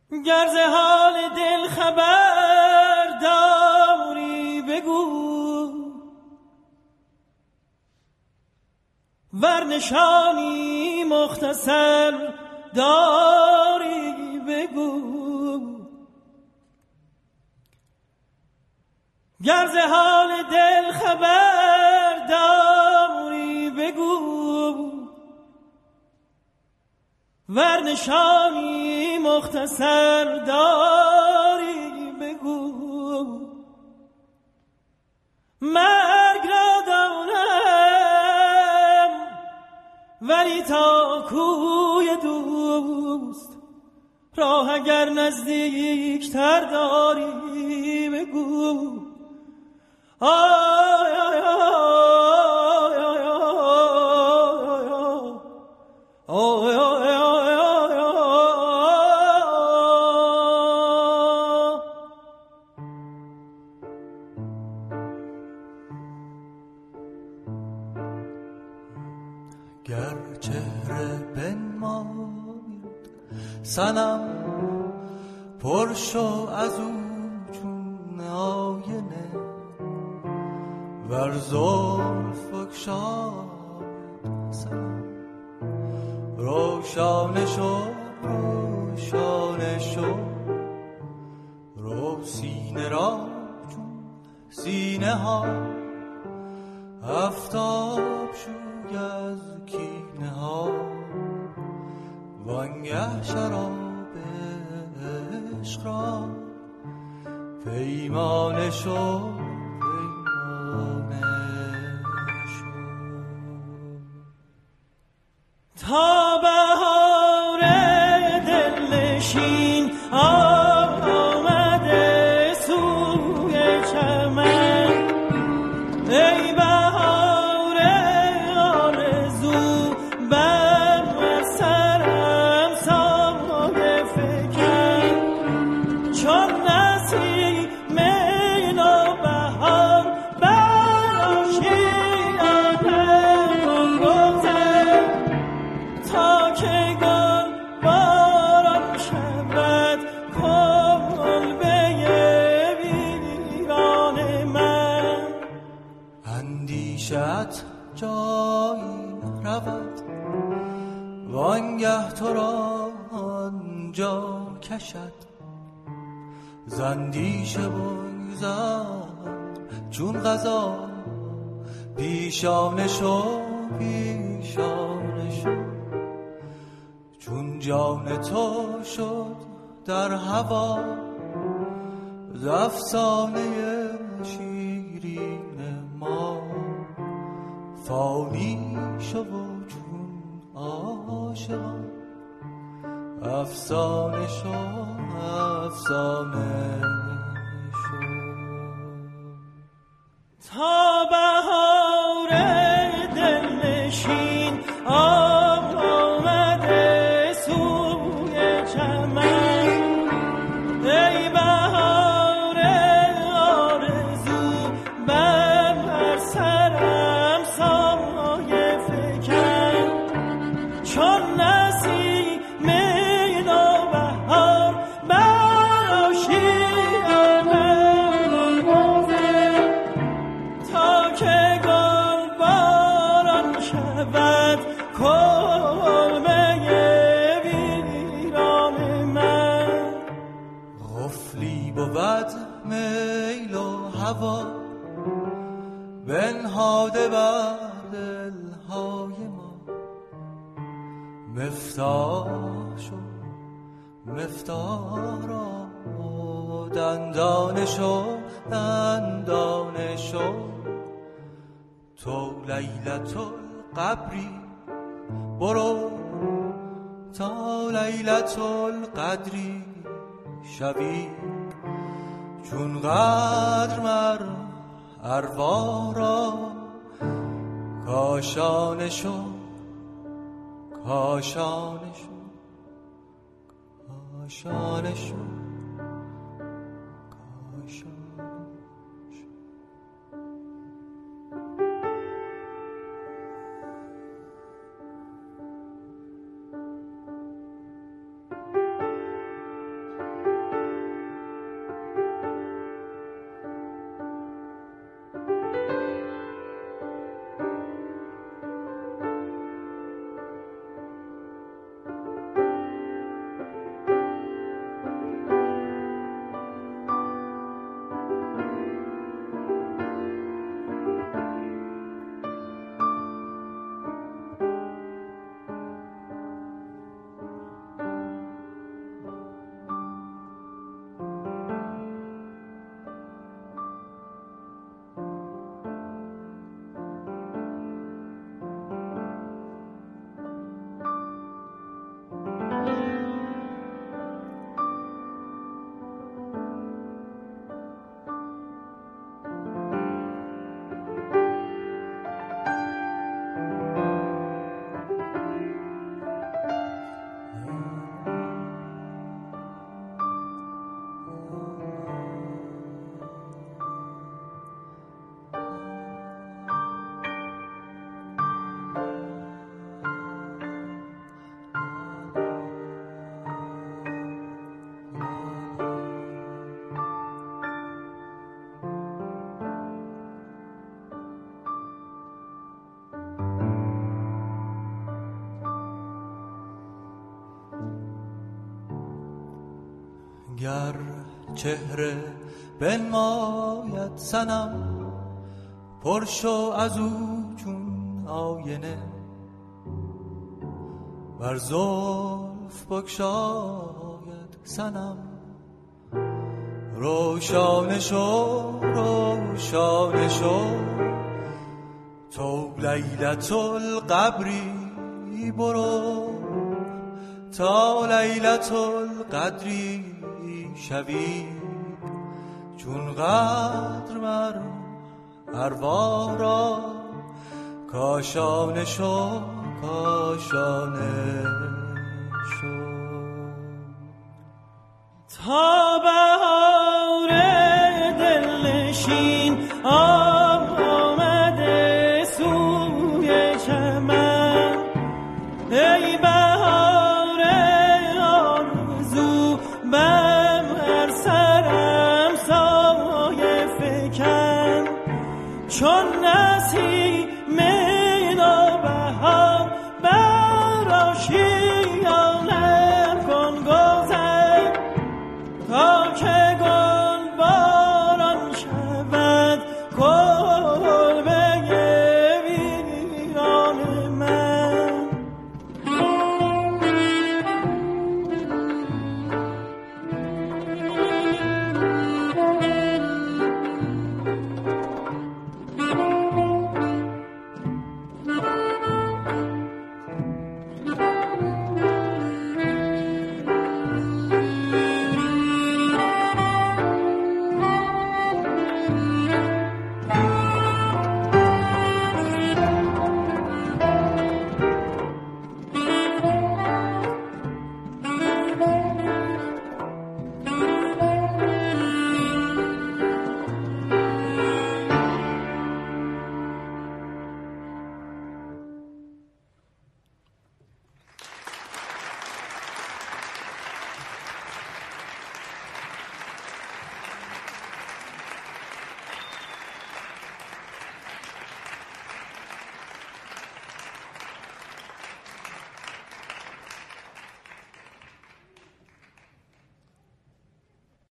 گر ز حال دل خبر داری بگو، ور نشانی مختصر داری بگو. گر ز حال دل خبر داری بگو، ور نشانی مختصر داری بگو. مرگ را دانم ولی تا کوی دوست، راه اگر نزدیک تر داری بگو. آی آی آی آی آی آی آی. گر چهره بنماید صنم پر شو از او چون آینه، ور زلف بگشاید صنم روشانه شو روشانه شو. رو سینه را چون سینه ها آفتاب شوی از کینه ها، وانگه شراب عشق را پیمانه شو پیمانه شو. تا بهار دلنشین آمده سوی چمن، ای بهار آرزو بر سرم سایه فکن، چون نسیم نوبهار بر آشیانه بگذر، تا که گل باران شود کلبه ویران من. اندیشت جایی رود وانگه تو را آنجا کشد، زندیشه بگذر چون غذا پیشانه شو پیشانه شو. چون جان تو شد در هوا ز افسانه شیرین ما، فانی شو چون عاشقان افسانه شو افسانه شو. تا بهار دلنشین آمده سوی چمن، ای بهار آرزو بر سرم سایه فکن، چون نسیم نوبهار بر آشیانه بگذر، تا که گل باران شود کلبه ویران من. غفلی بود میل و هوا بنهاده بر دلهای ما، مفتاح شو مفتاح را دندانه شو دندانه شو. تو لیلت القبری برو تا لیلت القدری شوی، چون قدر مر ارواح را کاشانه شو کاشانه شو کاشانه شو کاشانه. گر چهره بنماید صنم پر شو از او چون آینه بر زلف بگشاید صنم روشانه شو روشانه شو تو لیلة القبری برو تا لیلة القدری شوی چون قدر مر ارواح را کاشانه شو کاشانه شو تا بهار دلنشین آمده سوی چمن ای بهار آرزو